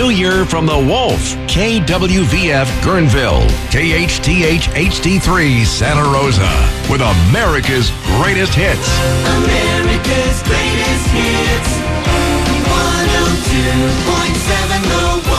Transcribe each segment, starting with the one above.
New Year from the Wolf, KWVF Guerneville, KHTH HD3 Santa Rosa, with America's greatest hits. America's greatest hits. 102.7 The Wolf.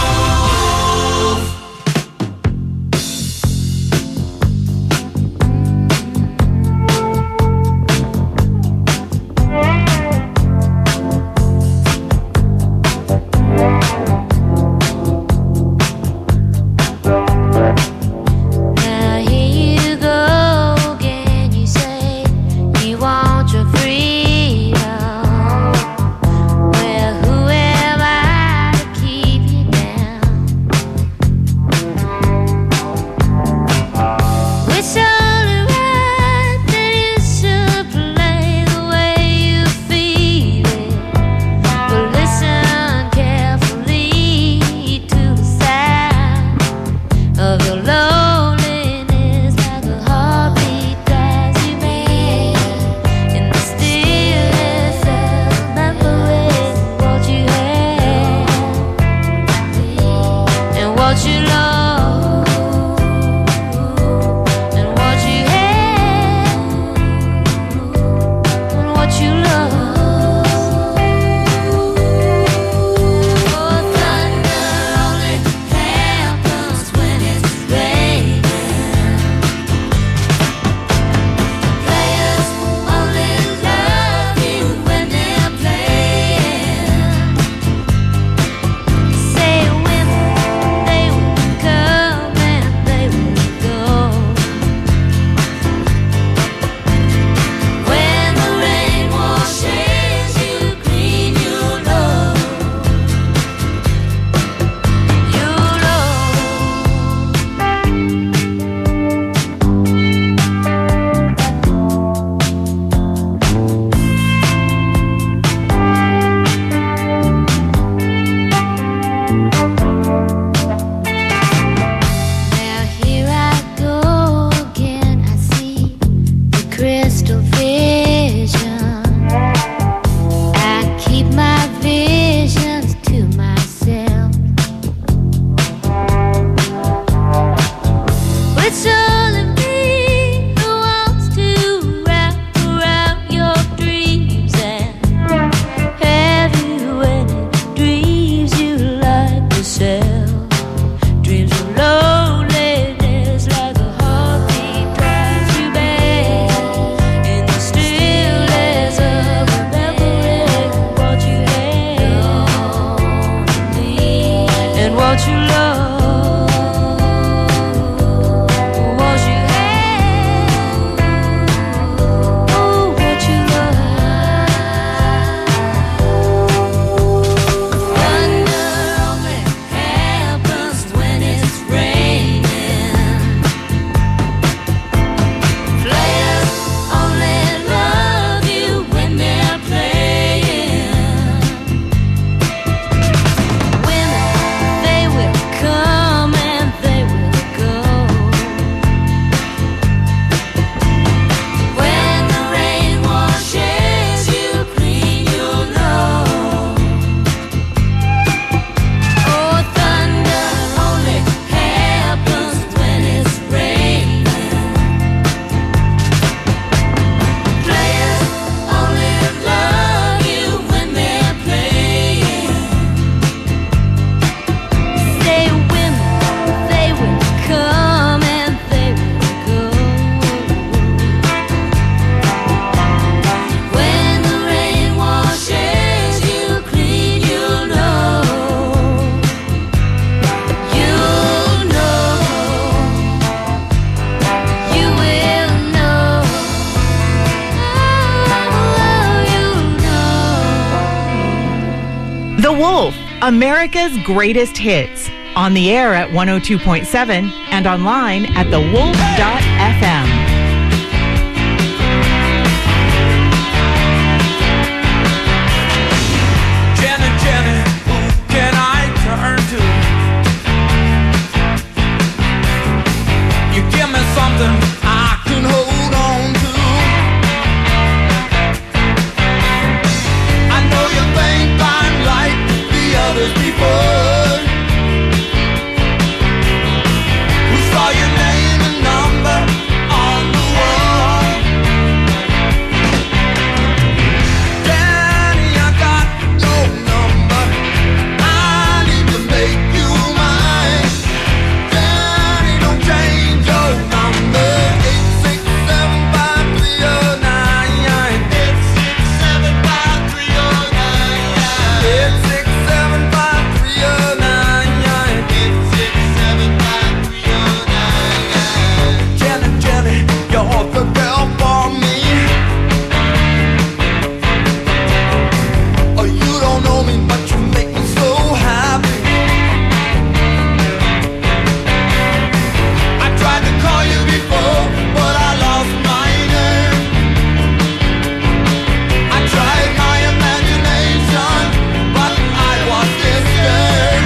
The Wolf, America's greatest hits. On the air at 102.7 and online at thewolf.fm. Jenny, who can I turn to? You give me something I can hold on to. I know you think I'm like the others before. author girl for me. Oh, you don't know me, but you make me so happy. I tried to call you before, but I lost my name. I tried my imagination, but I was disturbed.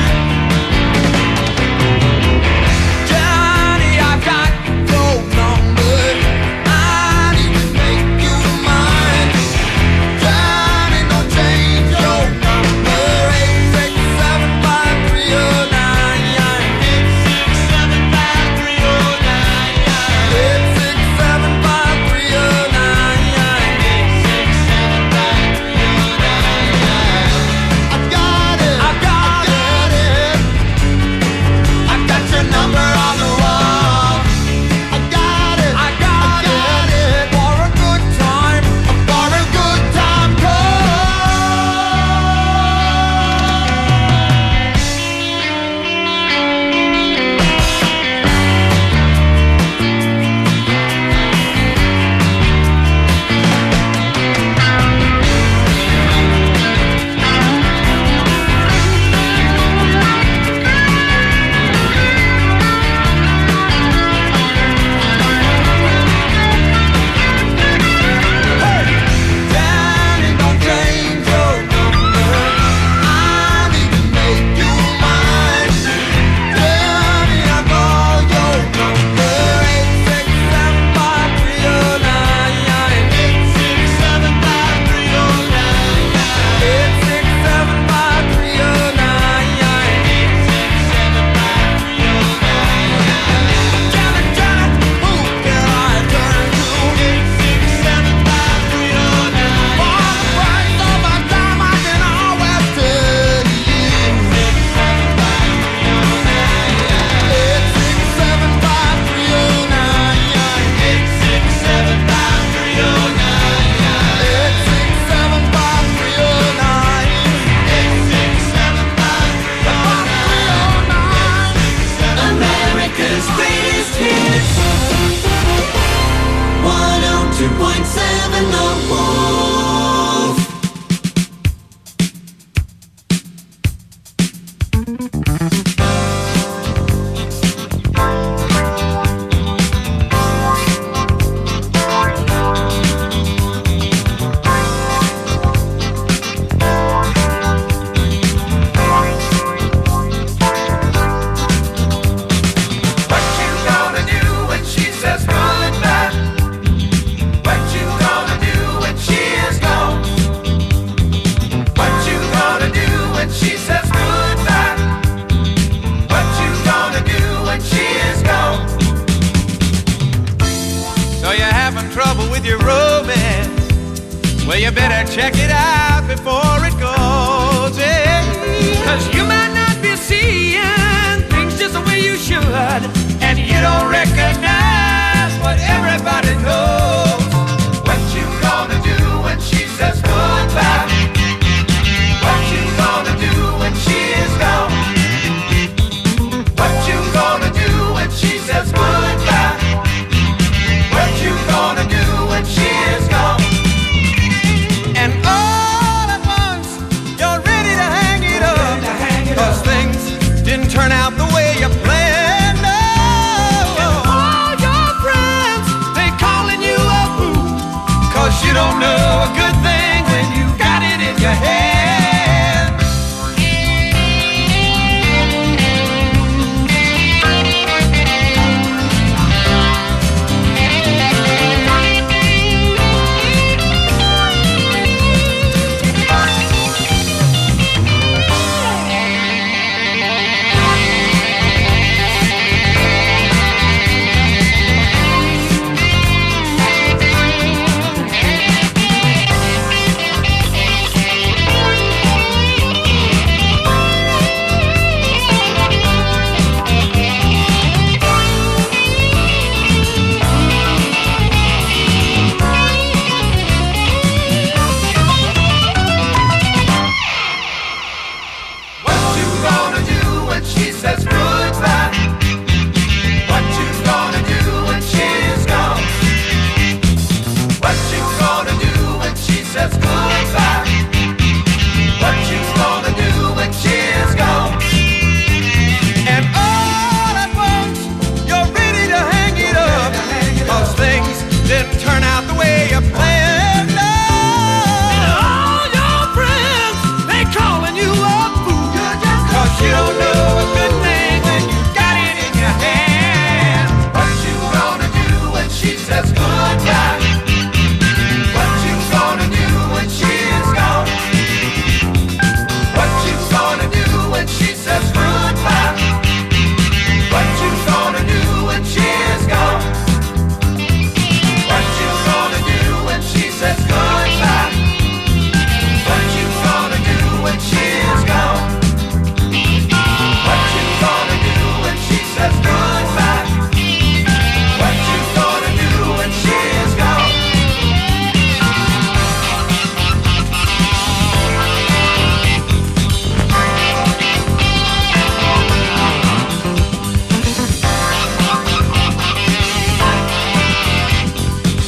Johnny, I've got your number. I need to make you mine. Johnny, don't change your number. 102.7 The Wolf. Trouble with your romance, well, you better check it out before it goes, yeah. 'Cause you might not be seeing things just the way you should, and you don't recognize what everybody knows. What you gonna do when she says goodbye? What you gonna do when she is gone? What you gonna do when she says goodbye? What you gonna do when she is gone? And all at once, you're ready to hang it up. 'Cause things didn't turn out the way you planned. Oh, all your friends, they calling you a fool. 'Cause you don't know a good thing when you got it in your head.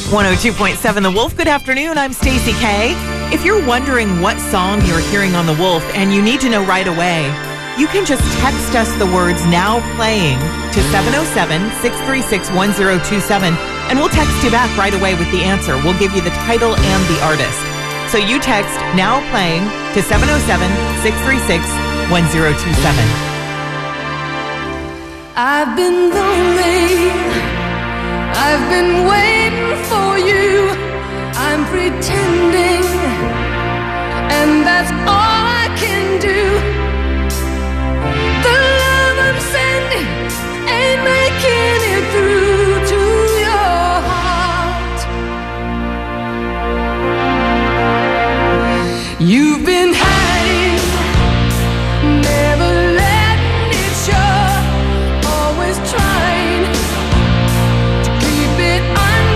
102.7 The Wolf. Good afternoon. I'm Stacey K. If you're wondering what song you're hearing on The Wolf and you need to know right away, you can just text us the words "now playing" to 707-636-1027, and we'll text you back right away with the answer. We'll give you the title and the artist. So you text "now playing" to 707-636-1027. I've been lonely, I've been waiting for you, I'm pretending, and that's all I can do. The love I'm sending ain't making it through to your heart. You've been hiding, never letting it show, always trying to keep it under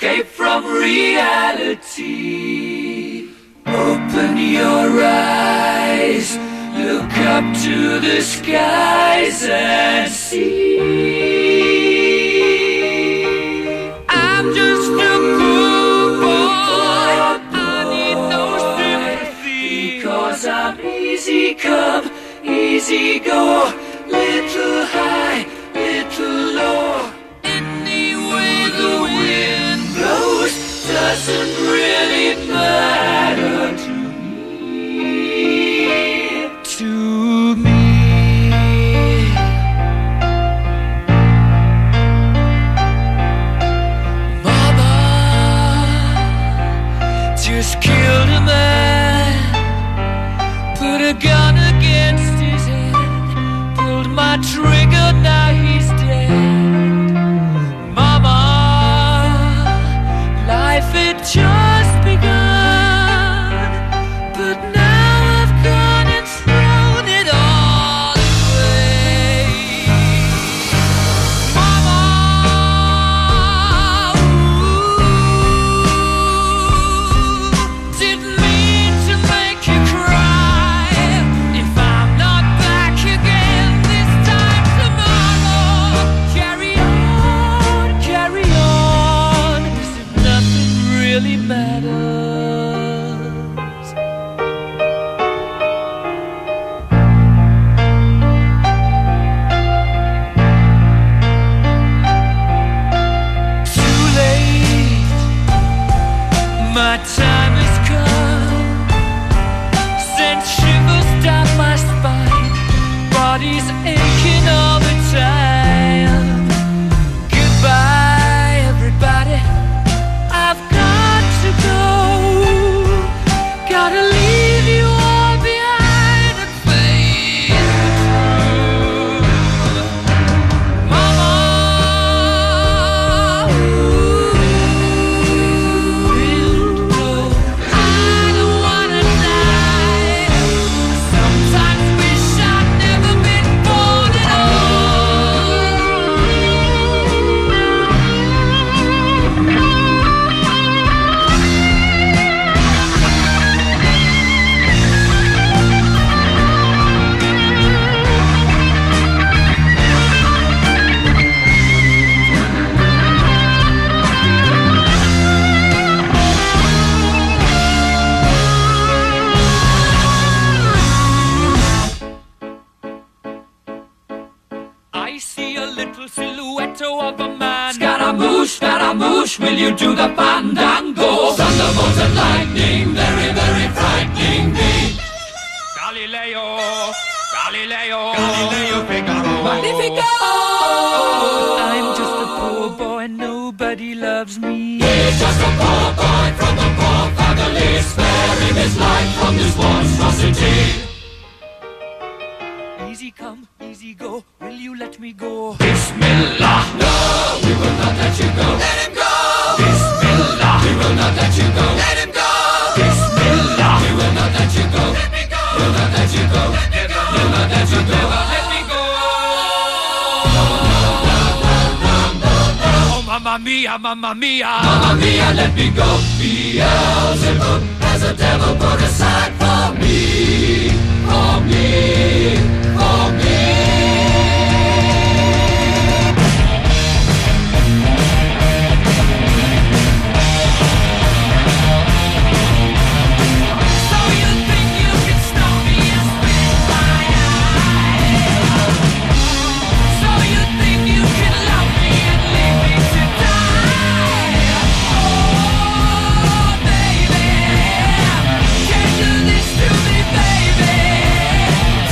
escape from reality. Open your eyes, look up to the skies and see. I'm just a poor boy, I need no sympathy, because I'm easy come, easy go, little high, little low. Any way the wind blows doesn't really matter to me. To me. Mama just killed a man, put a gun against his head, pulled my trigger, now he's dead. Mama, life had just begun, but now I've gone and thrown it all away. Mama, didn't mean to make you cry. If I'm not back again this time tomorrow, carry on, as if nothing really matters. Too late, my time has come. Sent shivers down my spine, body's aching all the time. Goodbye, everybody, I've got to go. Gotta leave you all behind and face the truth. Mama, will go. I don't wanna die. Sometimes wish I'd never been born at I see a little silhouette of a man. Scaramouche, will you do the fandango? Thunderbolt and lightning, very, very frightening me. Galileo, Figaro. Magnifico! I'm just a poor boy, nobody loves me. He's just a poor boy from a poor family, sparing his life from this monstrosity. Easy come, easy go, will you let me go? Bismillah, no, we will not let you go. Let him go! Bismillah, we will not let you go. Let him go! Bismillah, we will not let you go. Let me go! We'll not let you go. Let me go! We'll not let you go. Let me go! Oh, mamma mia, mamma mia. Mamma mia, let me go. Beelzebub has a devil put aside for me. For me. For me. So you think you can stop me and spit my eye? So you think you can love me and leave me to die? Oh, baby, can't do this to me, baby.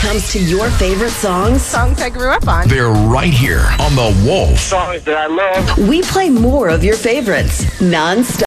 comes to your favorite songs, Songs I grew up on. They're right here on The Wolf. Songs that I love. we play more of your favorites, non-stop.